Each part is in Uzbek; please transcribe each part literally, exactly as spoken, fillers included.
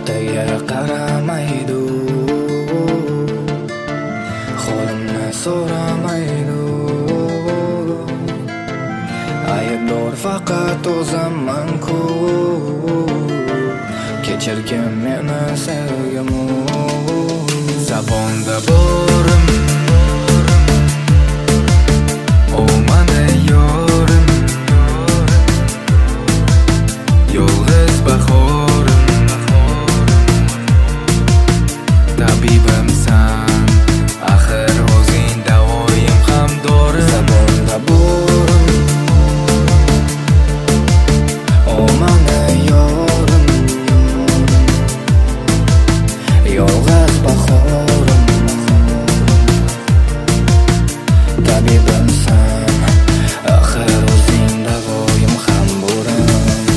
ertaga qaramaydi, holimni so'ramaydi. Aybdor faqat o'zimman-ku, kechirgin meni sevgim. Zabonda borim, o mana yorim, yolg'iz bahorim, tabibimsan, axir o'zing davoyim ham dorim. Zabonda borim, o mana yorim, yolg'iz bahorim, tabibimsan, axir o'zing davoyim ham bo'rim.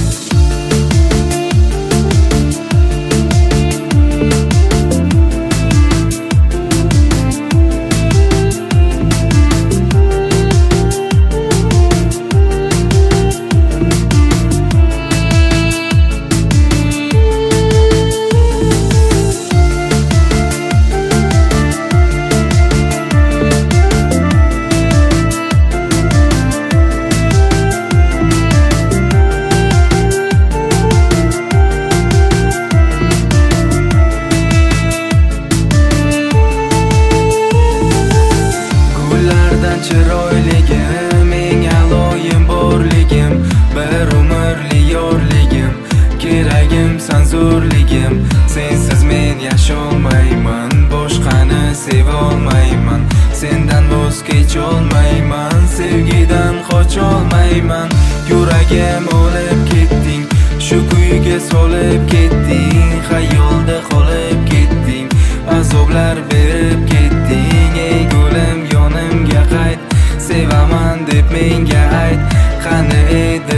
Chiroyligim, eng aloyim borligim, bir umrli yorligim, keragimsan zo'rligim. Sensiz men yasholmayman, boshqani sevolmayman, sendan voz kecholmayman, sevgidan qocholmayman. Yuragim olib ketding, shu kuyga solib ketding, xayolda qolib ketding, azoblar berib ketding. Ey gulim, yonimga qayt, sevaman deb menga ayt, qani edi